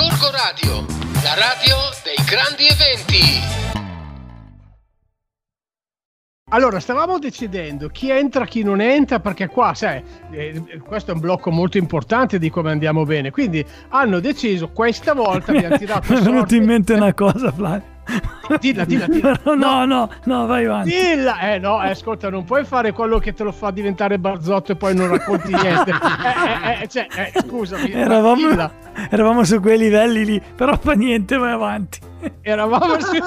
Gorgo Radio, la radio dei grandi eventi. Allora, stavamo decidendo chi entra, chi non entra, perché qua, sai, questo è un blocco molto importante di come andiamo bene. Quindi hanno deciso, questa volta abbiamo tirato Mi è venuta in mente una cosa, Flavio. Dilla. No, vai avanti. Dilla! No, ascolta, non puoi fare quello che te lo fa diventare barzotto e poi non racconti niente. Scusami. Eravamo su quei livelli lì, però fa niente, vai avanti. Eravamo su...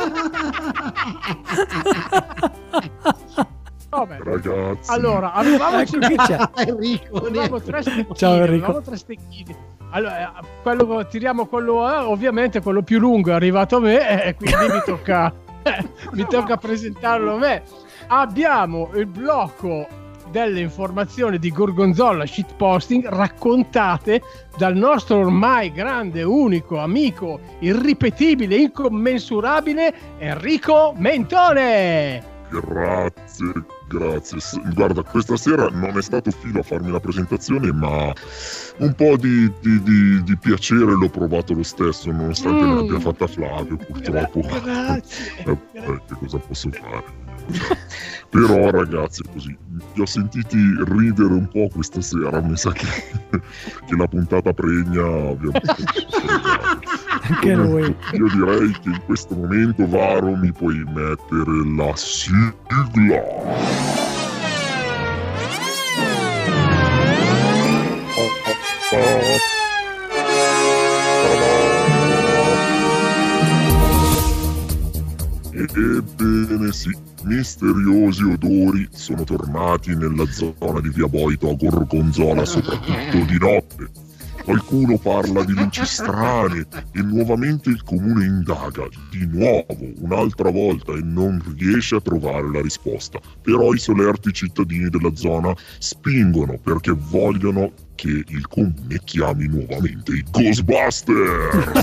Ragazzi, allora avevamo Enrico. Ciao Enrico. Tre stecchini. Allora, tiriamo quello ovviamente quello più lungo è arrivato a me e quindi mi tocca presentarlo a me. Abbiamo il blocco delle informazioni di Gorgonzola shitposting raccontate dal nostro ormai grande, unico, amico, irripetibile, incommensurabile Enrico Mentone. Grazie. Guarda, questa sera non è stato filo a farmi la presentazione, ma un po' di piacere l'ho provato lo stesso, nonostante me l'abbia fatta Flavio, purtroppo. Grazie. Che cosa posso fare? Però ragazzi, così vi ho sentiti ridere un po' questa sera, mi sa che la puntata pregna, abbiamo anche noi. Io direi che in questo momento, Varo, mi puoi mettere la sigla. Ebbene sì, misteriosi odori sono tornati nella zona di Via Boito a Gorgonzola, soprattutto di notte. Qualcuno parla di luci strane e nuovamente il comune indaga di nuovo, un'altra volta, e non riesce a trovare la risposta. Però i solerti cittadini della zona spingono perché vogliono che il comune chiami nuovamente i Ghostbusters.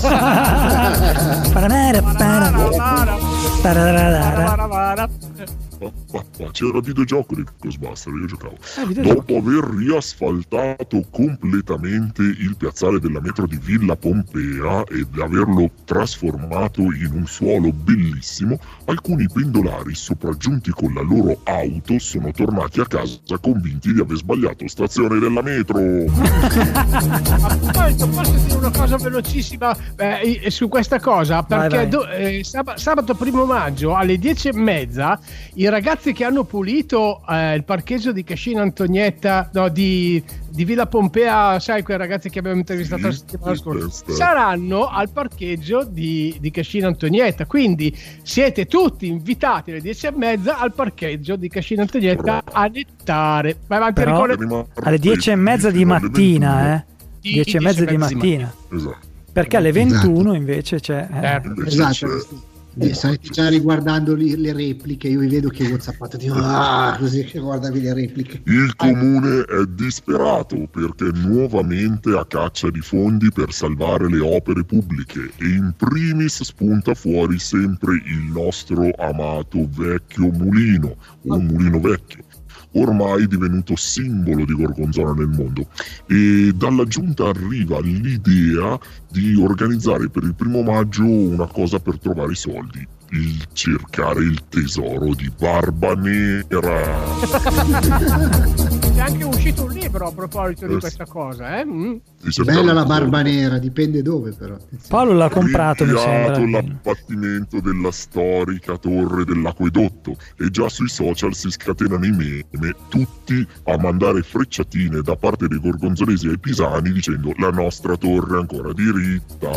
C'era il videogioco di Ghostbusters, io giocavo. Dopo aver riasfaltato completamente il piazzale della metro di Villa Pompea ed averlo trasformato in un suolo bellissimo, alcuni pendolari sopraggiunti con la loro auto sono tornati a casa convinti di aver sbagliato stazione della metro. Posso dire una cosa velocissima su questa cosa, perché vai. Sabato 1 maggio alle 10:30 i ragazzi che hanno pulito il parcheggio di Cascina Antonietta, di Villa Pompea, sai, quei ragazzi che abbiamo intervistato la settimana scorsa, saranno al parcheggio di Cascina Antonietta, quindi siete tutti invitati alle 10:30 al parcheggio di Cascina Antonietta a nettare. Vai avanti. Però alle 10:30 di mattina, 10:30 di mattina. Esatto. Perché alle 21 invece c'è. Esatto. Stai già riguardando le repliche, io vi vedo che WhatsAppate così che guardavi le repliche. Il comune è disperato perché è nuovamente a caccia di fondi per salvare le opere pubbliche e in primis spunta fuori sempre il nostro amato vecchio mulino, un mulino vecchio, ormai divenuto simbolo di Gorgonzola nel mondo, e dalla giunta arriva l'idea di organizzare per il 1 maggio una cosa per trovare i soldi: il cercare il tesoro di Barba Nera. C'è anche uscito un libro a proposito di questa cosa, Bella la Barba Nera, dipende dove però. Paolo l'ha comprato, mi sembra. L'abbattimento della storica torre dell'acquedotto, e già sui social si scatenano i meme, tutti a mandare frecciatine da parte dei gorgonzolesi ai pisani dicendo: la nostra torre è ancora diritta.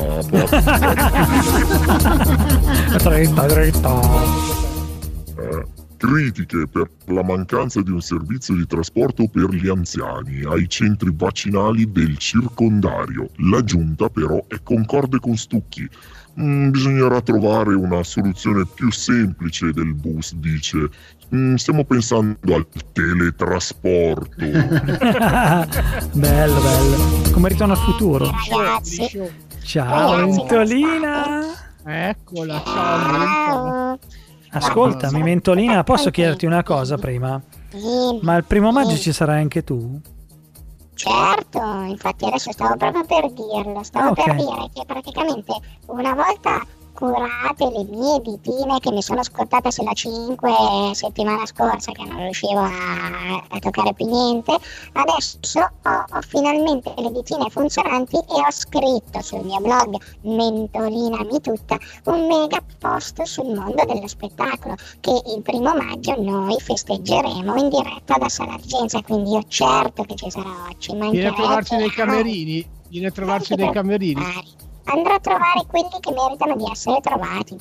Critiche per la mancanza di un servizio di trasporto per gli anziani ai centri vaccinali del circondario. La giunta però è concorde con Stucchi. Bisognerà trovare una soluzione più semplice del bus, dice. Stiamo pensando al teletrasporto. Bello. Come Ritorno al futuro. Ragazzi. Ciao Mentolina. Eccola, ciao. Ascoltami Mentolina, posso chiederti una cosa prima? Ma il 1 maggio ci sarai anche tu? Certo, infatti adesso stavo proprio per dirlo, per dire che praticamente una volta curate le mie ditine che mi sono scottate sulla 5 settimana scorsa, che non riuscivo a toccare più niente, adesso ho finalmente le ditine funzionanti e ho scritto sul mio blog Mentolinami Tutta un mega post sul mondo dello spettacolo che il 1° maggio noi festeggeremo in diretta da Sala Argenza, quindi io certo che ci sarò, ci mancherebbe. Vieni a trovarci nei camerini? Vieni a trovarci nei camerini? Andrò a trovare quelli che meritano di essere trovati.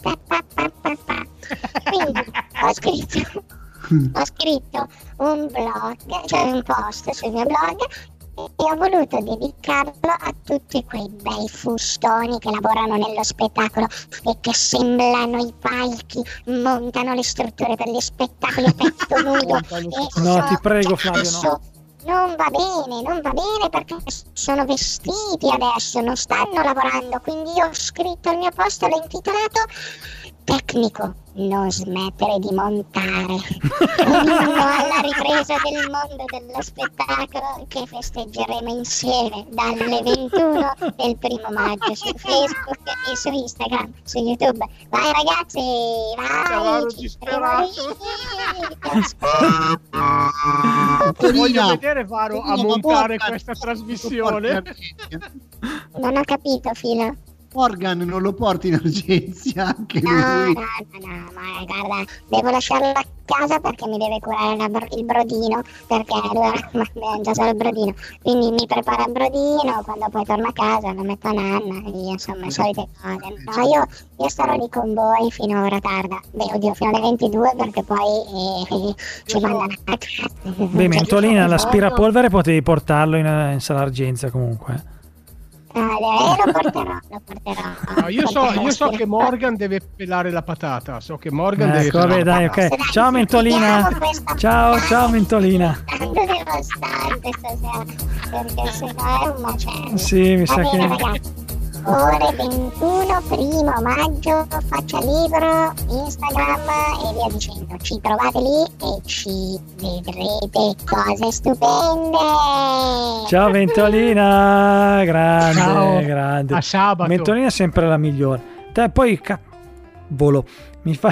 Quindi ho scritto un blog, cioè un post sul mio blog, e ho voluto dedicarlo a tutti quei bei fustoni che lavorano nello spettacolo e che sembrano i palchi, montano le strutture per gli spettacoli a petto nudo. No, ti prego Flavio, no. Non va bene perché sono vestiti adesso, non stanno lavorando, quindi io ho scritto il mio post, l'ho intitolato Tecnico, non smettere di montare. Ognuno alla ripresa del mondo dello spettacolo che festeggeremo insieme dalle 21 del 1° maggio su Facebook e su Instagram, su YouTube. Vai ragazzi, vai! Ci voglio vedere Varo a montare questa trasmissione. Non ho capito, Filo. Morgan non lo porti in urgenza anche lui? No, ma guarda, devo lasciarlo a casa perché mi deve curare il brodino, perché lui ha già solo il brodino, quindi mi prepara il brodino, quando poi torno a casa lo metto a nanna e via, insomma, solite cose. No, io starò lì con voi fino a ora tarda, fino alle 22 perché poi ci mandano a casa. Beh, Mentolina, l'aspirapolvere potevi portarlo in Sala Argenza comunque. Lo porterò. No, io so che Morgan deve pelare la patata. Deve vabbè, dai, ok. Ciao Mentolina. Ciao Mentolina. Devastante stasera, perché se no è un macello. Sì, mi sa che ragazzi, ore 21, 1° maggio, Faccia Libro, Instagram e via dicendo. Ci trovate lì e ci vedrete cose stupende. ciao Mentolina, grande. A sabato. Mentolina è sempre la migliore. Te poi volo mi fa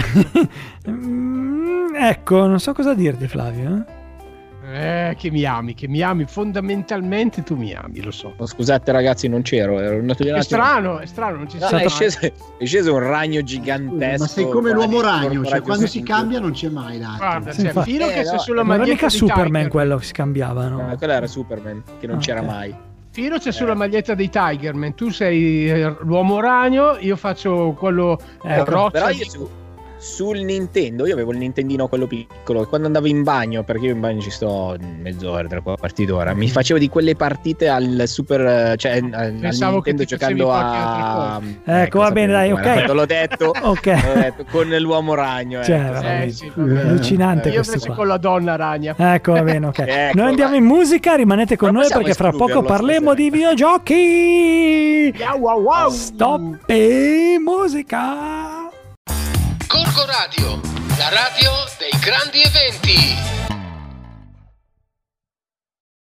ecco, non so cosa dirti Flavio. Che mi ami, fondamentalmente tu mi ami, lo so. Scusate ragazzi, non c'ero, ero andato via. È strano, non ci è sceso un ragno gigantesco. Ma sei come l'uomo ragno, cioè quando si cambia non c'è mai l'altro. Guarda, c'è Filo che c'è sulla non era maglietta mica di Superman Tiger. quello che si cambiava, no? Quello era Superman, che non c'era mai. Filo c'è sulla maglietta dei Tigerman, tu sei l'uomo ragno, io faccio quello roccia. Però io sul Nintendo, io avevo il Nintendino quello piccolo, e quando andavo in bagno, perché io in bagno ci sto mezz'ora, 3/4 d'ora, mi facevo di quelle partite al Super, cioè al Nintendo giocando a ecco, va bene, dai, ok. L'ho detto, con l'uomo ragno, sì, allucinante. Io invece con la donna ragna. Ecco, va bene, ok. Ecco, noi andiamo in musica, rimanete con noi perché fra poco parleremo di videogiochi. Wow. Stop e musica. Gorgo Radio, la radio dei grandi eventi.